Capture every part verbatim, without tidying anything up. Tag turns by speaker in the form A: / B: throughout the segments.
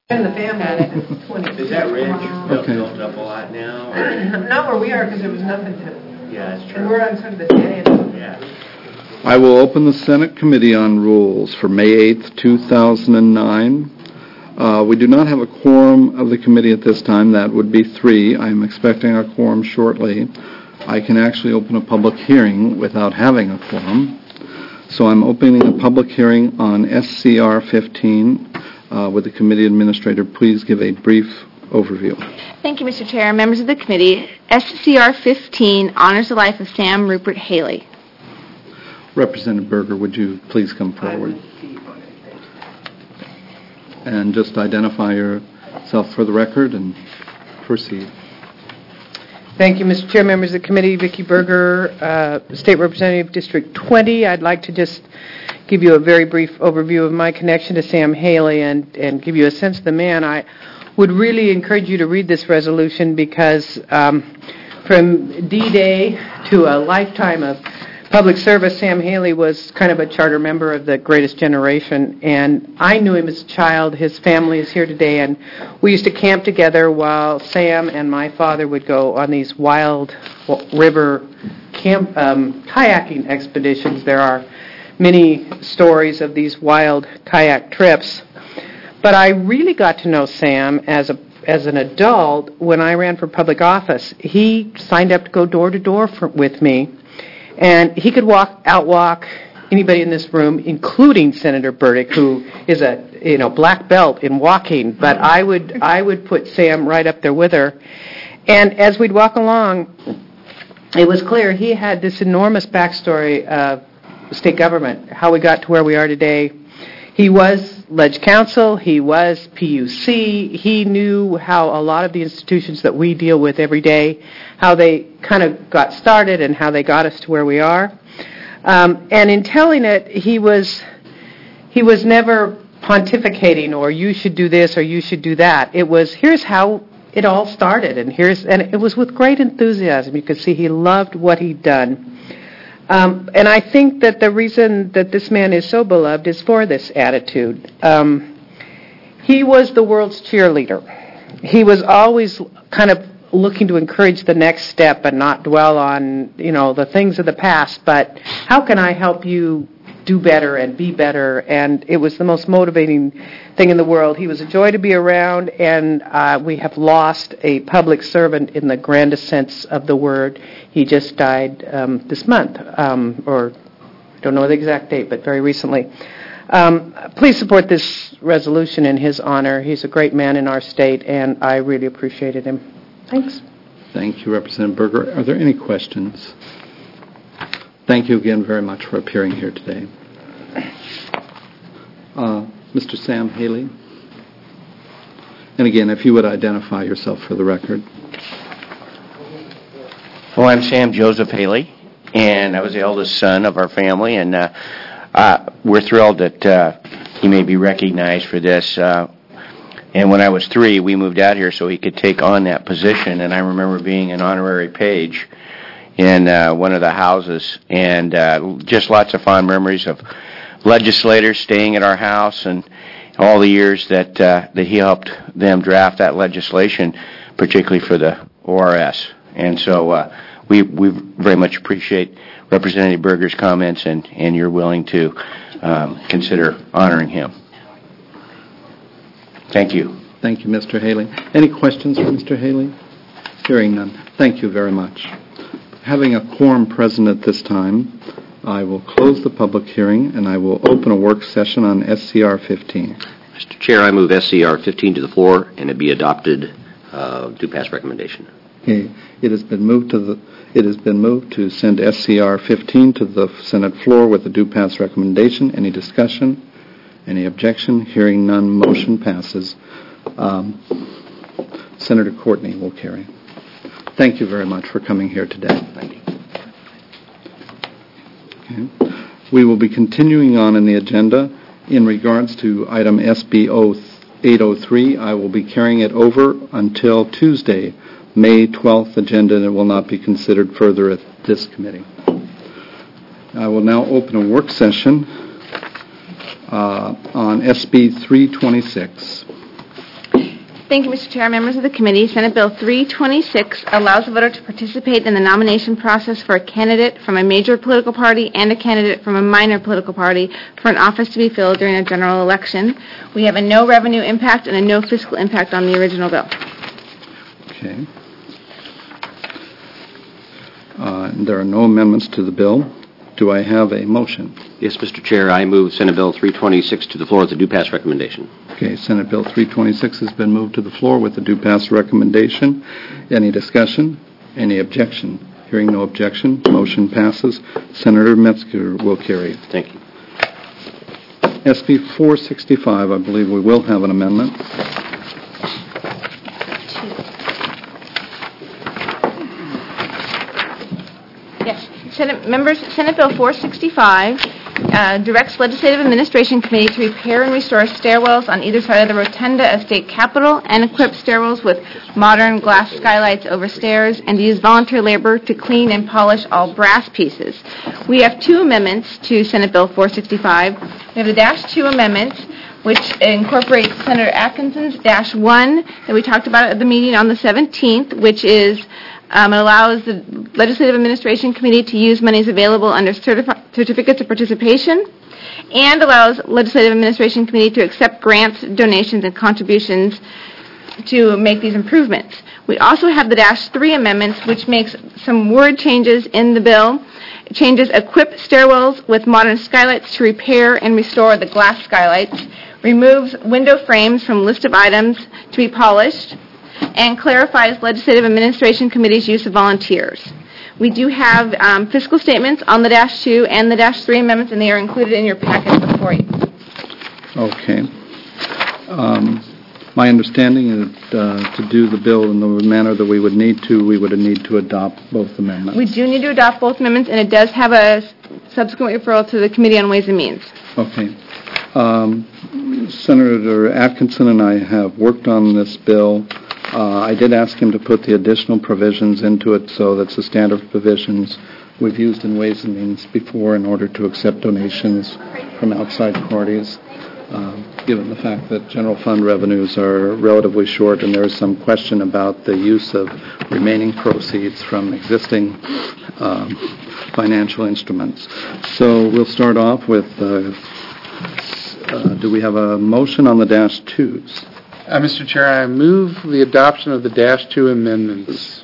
A: And the family had it. twenty.
B: Is that ridge built,
C: Okay.
B: built up a lot now? Or?
A: Not where we are, because there was nothing to.
B: Yeah, that's true.
A: And we're on sort of the dead end.
B: Yeah.
C: I will open the Senate Committee on Rules for May eighth, two thousand nine. Uh, we do not have a quorum of the committee at this time. That would be three. I am expecting a quorum shortly. I can actually open a public hearing without having a quorum. So I'm opening a public hearing on S C R fifteen. Uh, would the committee administrator please give a brief overview?
D: Thank you, Mister Chair. Members of the committee, S C R fifteen honors the life of Sam Rupert Haley.
C: Representative Berger, would you please come forward? And just identify yourself for the record and proceed.
A: Thank you, Mister Chair, members of the committee. Vicki Berger, uh, State Representative, District twenty. I'd like to just give you a very brief overview of my connection to Sam Haley and, and give you a sense of the man. I would really encourage you to read this resolution because um, from D-Day to a lifetime of public service, Sam Haley was kind of a charter member of the Greatest Generation, and I knew him as a child. His family is here today, and we used to camp together while Sam and my father would go on these wild river camp um, kayaking expeditions. There are many stories of these wild kayak trips, but I really got to know Sam as a as an adult when I ran for public office. He signed up to go door to door for, with me. And he could walk, outwalk anybody in this room, including Senator Burdick, who is a you know black belt in walking. But I would I would put Sam right up there with her. And as we'd walk along, it was clear he had this enormous backstory of state government, how we got to where we are today. He was Ledge Council, he was P U C, he knew how a lot of the institutions that we deal with every day, how they kind of got started and how they got us to where we are. Um, and in telling it, he was he was never pontificating or you should do this or you should do that. It was here's how it all started, and here's and it was with great enthusiasm. You could see he loved what he'd done. Um, and I think that the reason that this man is so beloved is for this attitude. Um, he was the world's cheerleader. He was always kind of looking to encourage the next step and not dwell on, you know, the things of the past, but how can I help you do better and be better? And it was the most motivating thing in the world. He was a joy to be around, and uh, we have lost a public servant in the grandest sense of the word. He just died um, this month, um, or I don't know the exact date, but very recently. Um, please support this resolution in his honor. He's a great man in our state, and I really appreciated him. Thanks.
C: Thank you, Representative Berger. Are there any questions? Thank you again very much for appearing here today. Uh, Mister Sam Haley. And again, if you would identify yourself for the record.
B: Well, I'm Sam Joseph Haley, and I was the eldest son of our family, and uh, uh, we're thrilled that uh, he may be recognized for this. Uh, and when I was three, we moved out here so he could take on that position, and I remember being an honorary page in uh, one of the houses, and uh, just lots of fond memories of legislators staying at our house and all the years that uh, that he helped them draft that legislation, particularly for the O R S. And so uh, we we very much appreciate Representative Berger's comments, and, and you're willing to um, consider honoring him. Thank you.
C: Thank you, Mister Haley. Any questions for Mister Haley? Hearing none. Thank you very much. Having a quorum present at this time, I will close the public hearing, and I will open a work session on S C R fifteen.
E: Mister Chair, I move S C R fifteen to the floor, and it be adopted uh, to pass recommendation.
C: Okay. It has been moved to the. It has been moved to send S C R fifteen to the Senate floor with a due pass recommendation. Any discussion? Any objection? Hearing none, motion passes. Um, Senator Courtney will carry. Thank you very much for coming here today.
E: Thank you.
C: Okay. We will be continuing on in the agenda. In regards to item S B eight oh three, I will be carrying it over until Tuesday, May twelfth agenda, and it will not be considered further at this committee. I will now open a work session uh, on S B three twenty-six.
D: Thank you, Mister Chair. Members of the committee, Senate Bill three twenty-six allows a voter to participate in the nomination process for a candidate from a major political party and a candidate from a minor political party for an office to be filled during a general election. We have a no revenue impact and a no fiscal impact on the original bill.
C: Okay. Uh, There are no amendments to the bill. Do I have a motion?
E: Yes, Mister Chair, I move Senate Bill three twenty-six to the floor with a due pass recommendation.
C: Okay, Senate Bill three twenty-six has been moved to the floor with a due pass recommendation. Any discussion? Any objection? Hearing no objection, motion passes. Senator Metzger will carry.
E: Thank you.
C: S B four sixty-five, I believe we will have an amendment.
D: Yes. Senate members, Senate Bill four sixty-five uh, directs Legislative Administration Committee to repair and restore stairwells on either side of the rotunda of State Capitol and equip stairwells with modern glass skylights over stairs and to use volunteer labor to clean and polish all brass pieces. We have two amendments to Senate Bill four sixty-five. We have the dash two amendment, which incorporates Senator Atkinson's dash one that we talked about at the meeting on the seventeenth, which is Um, it allows the Legislative Administration Committee to use monies available under certifi- certificates of participation and allows Legislative Administration Committee to accept grants, donations, and contributions to make these improvements. We also have the dash three amendments, which makes some word changes in the bill. It changes equip stairwells with modern skylights to repair and restore the glass skylights, removes window frames from list of items to be polished, and clarifies Legislative Administration Committee's use of volunteers. We do have um, fiscal statements on the dash two and the dash three amendments, and they are included in your packet before you.
C: Okay. Um, my understanding is uh, to do the bill in the manner that we would need to, we would need to adopt both amendments.
D: We do need to adopt both amendments, and it does have a subsequent referral to the Committee on Ways and Means.
C: Okay. Um, Senator Atkinson and I have worked on this bill. Uh, I did ask him to put the additional provisions into it, so that's the standard provisions we've used in Ways and Means before in order to accept donations from outside parties, uh, given the fact that general fund revenues are relatively short and there is some question about the use of remaining proceeds from existing um, financial instruments. So we'll start off with, uh, uh, do we have a motion on the dash twos?
F: Uh, Mister Chair, I move the adoption of the dash two amendments.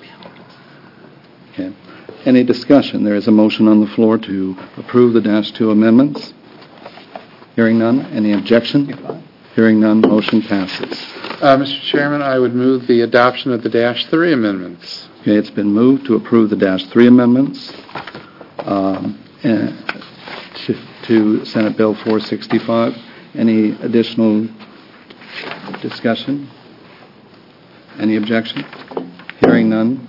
C: Okay. Any discussion? There is a motion on the floor to approve the dash two amendments. Hearing none. Any objection? Hearing none. Motion passes.
F: Uh, Mister Chairman, I would move the adoption of the dash three amendments.
C: Okay. It's been moved to approve the dash three amendments um, and to, to Senate Bill four sixty-five. Any additional discussion? Any objection? Hearing none.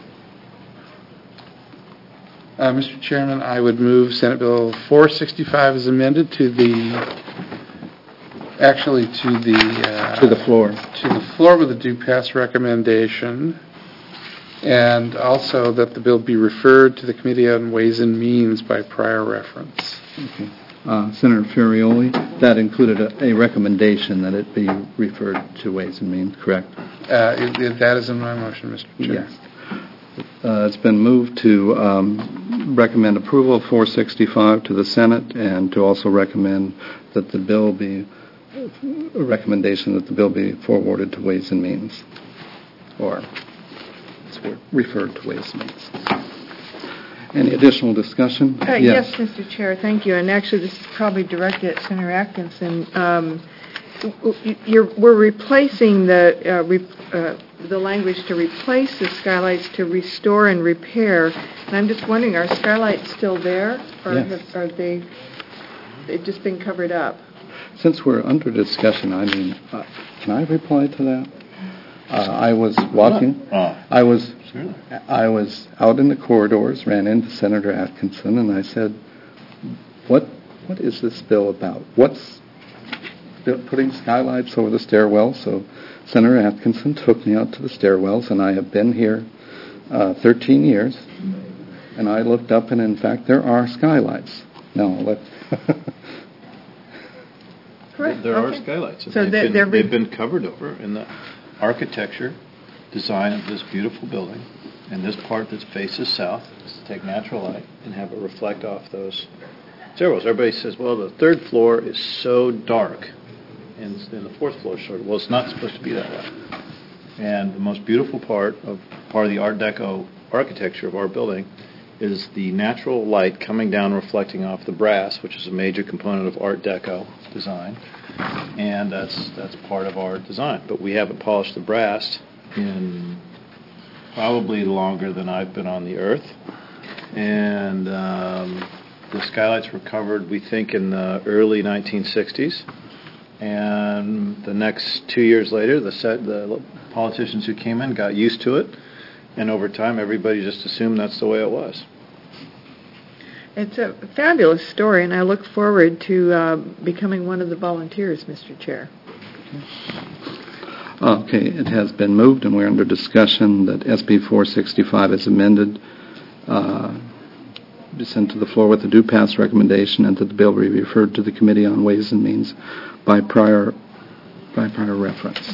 F: Uh, Mister Chairman, I would move Senate Bill four sixty-five as amended to the, actually to the... Uh,
C: to the floor.
F: To the floor with a due pass recommendation, and also that the bill be referred to the Committee on Ways and Means by prior reference.
C: Okay. Uh, Senator Ferrioli, that included a, a recommendation that it be referred to Ways and Means, correct?
F: Uh, it, it, that is in my motion, Mister Chair.
C: Yes. Uh, it's been moved to um, recommend approval of four sixty-five to the Senate and to also recommend that the bill be, a recommendation that the bill be forwarded to Ways and Means, or referred to Ways and Means. Any additional discussion?
G: Uh, yes. yes, Mister Chair, thank you. And actually, this is probably directed at Senator Atkinson. Um, you're, we're replacing the uh, re, uh, the language to replace the skylights to restore and repair. And I'm just wondering, are skylights still there, or
C: yes.
G: have, are they they've just been covered up?
C: Since we're under discussion, I mean, uh, can I reply to that? Uh, I was walking.
H: Oh.
C: I was. I was out in the corridors, ran into Senator Atkinson, and I said, "What? What is this bill about? What's putting skylights over the stairwell?" So Senator Atkinson took me out to the stairwells, and I have been here uh, thirteen years. And I looked up, and in fact, there are skylights. No, let's.
G: Correct.
H: There
G: okay.
H: are skylights. And
G: So
H: they've,
G: they're,
H: been,
G: they're re-
H: they've been covered over in the. architecture, design of this beautiful building, and this part that faces south is to take natural light and have it reflect off those stairwells. Everybody says, well, the third floor is so dark, and, and the fourth floor is so, well, it's not supposed to be that way. And the most beautiful part of part of the Art Deco architecture of our building is the natural light coming down, reflecting off the brass, which is a major component of Art Deco design, and that's that's part of our design. But we haven't polished the brass in probably longer than I've been on the earth, and um, the skylights were covered, we think, in the early nineteen sixties, and the next two years later, the set, the politicians who came in got used to it, and over time, everybody just assumed that's the way it was.
G: It's a fabulous story, and I look forward to uh, becoming one of the volunteers, Mister Chair.
C: Okay, it has been moved, and we're under discussion that S B four sixty-five is amended, uh, be sent to the floor with a due pass recommendation, and that the bill be referred to the Committee on Ways and Means by prior by prior reference.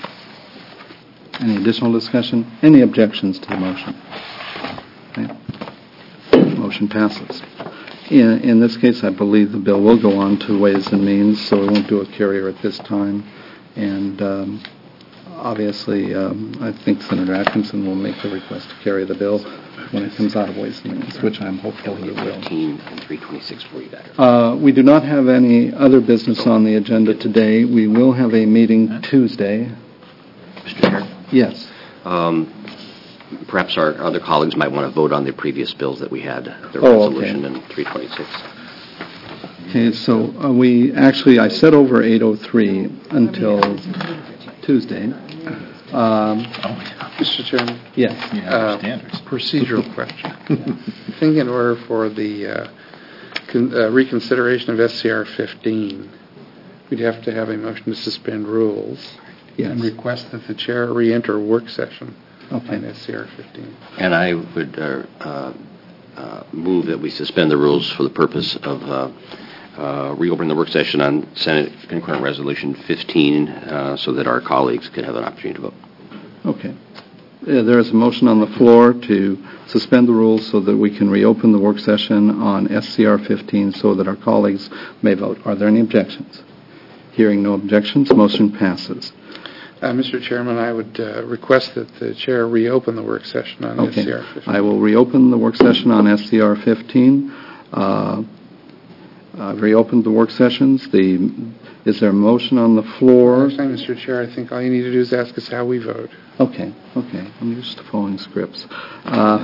C: Any additional discussion? Any objections to the motion? Okay. Motion passes. In, in this case, I believe the bill will go on to Ways and Means, so we won't do a carrier at this time. And um, obviously, um, I think Senator Atkinson will make the request to carry the bill when it comes out of Ways and Means, which I'm hopeful he will.
E: fifteen and three twenty-six for you better.
C: Uh, we do not have any other business on the agenda today. We will have a meeting Tuesday.
E: Mister Chair?
C: Yes.
E: Um, perhaps our other colleagues might want to vote on the previous bills that we had, the
C: Oh,
E: resolution
C: okay.
E: and three twenty-six.
C: Okay, so uh, we actually, I set over eight oh three until Tuesday. Um,
F: Mister Chairman,
C: yes.
F: uh, procedural question. I think in order for the uh, con- uh, reconsideration of S C R fifteen, we'd have to have a motion to suspend rules
C: Yes.
F: and request that the chair re-enter a work session
C: Okay.
F: on S C R fifteen.
E: And I would uh, uh, uh, move that we suspend the rules for the purpose of uh, uh, reopening the work session on Senate Concurrent Resolution fifteen uh, so that our colleagues could have an opportunity to vote.
C: Okay. Uh, there is a motion on the floor to suspend the rules so that we can reopen the work session on S C R fifteen so that our colleagues may vote. Are there any objections? Hearing no objections, motion passes.
F: Uh, Mister Chairman, I would uh, request that the chair reopen the work session on
C: Okay.
F: S C R fifteen.
C: I will reopen the work session on S C R fifteen. Uh, I've reopened the work sessions. The, is there a motion on the floor?
F: Actually, Mister Chair, I think all you need to do is ask us how we vote.
C: Okay, okay. I'm used to following scripts. Uh,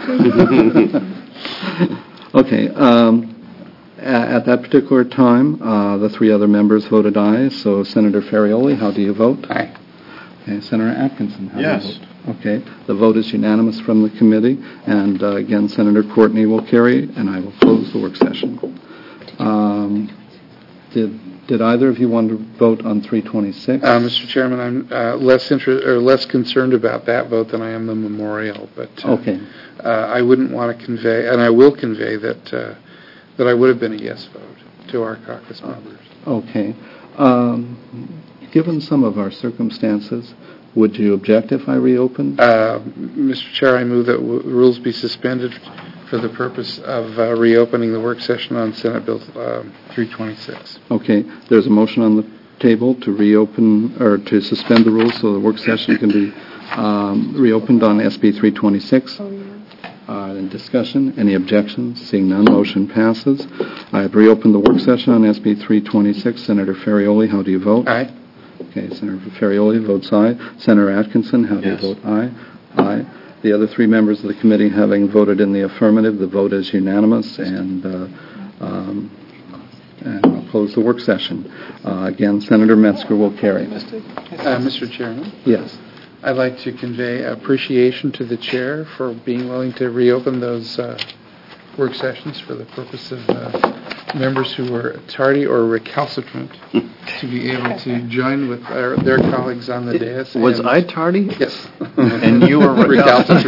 C: okay. Um, a- at that particular time, uh, the three other members voted aye. So, Senator Ferrioli, how do you vote?
F: Aye.
C: Okay, Senator Atkinson, how
H: Yes.
C: do you vote? Okay. The vote is unanimous from the committee. And uh, again, Senator Courtney will carry, and I will close the work session. Um, did did either of you want to vote on three twenty-six?
F: Uh, Mister Chairman, I'm uh, less inter- or less concerned about that vote than I am the memorial. But uh,
C: Okay.
F: uh, I wouldn't want to convey, and I will convey that uh, that I would have been a yes vote to our caucus members.
C: Okay. Um, given some of our circumstances, would you object if I reopened?
F: Uh, Mister Chair, I move that w- rules be suspended for the purpose of uh, reopening the work session on Senate Bill uh, three twenty-six.
C: Okay. There's a motion on the table to reopen or to suspend the rules so the work session can be um, reopened on S B three twenty-six.
G: Oh, yeah.
C: Uh, in discussion, any objections? Seeing none, motion passes. I have reopened the work session on S B three twenty-six. Senator Ferrioli, how do you vote?
F: Aye.
C: Okay, Senator Ferrioli votes aye. Senator Atkinson, how do
H: Yes.
C: you vote? Aye. Aye. The other three members of the committee having voted in the affirmative, the vote is unanimous, and, uh, um, and I'll close the work session. Uh, again, Senator Metzger will carry.
F: Uh, Mister Chairman,
C: Yes.
F: I'd like to convey appreciation to the chair for being willing to reopen those uh, work sessions for the purpose of uh, members who were tardy or recalcitrant to be able to join with our, their colleagues on the dais.
C: Was
F: and-
C: I tardy?
F: Yes.
C: And you were
F: recalcitrant.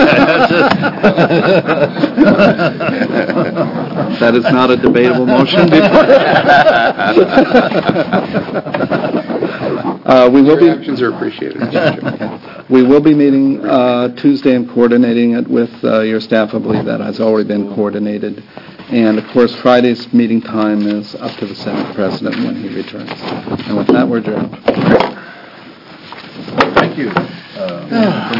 C: That is not a debatable motion. Uh, We will be...
F: Your actions are appreciated, Mister Chair.
C: We will be meeting uh, Tuesday and coordinating it with uh, your staff. I believe that has already been coordinated. And, of course, Friday's meeting time is up to the Senate President when he returns. And with that, we're adjourned.
H: Thank you. Uh,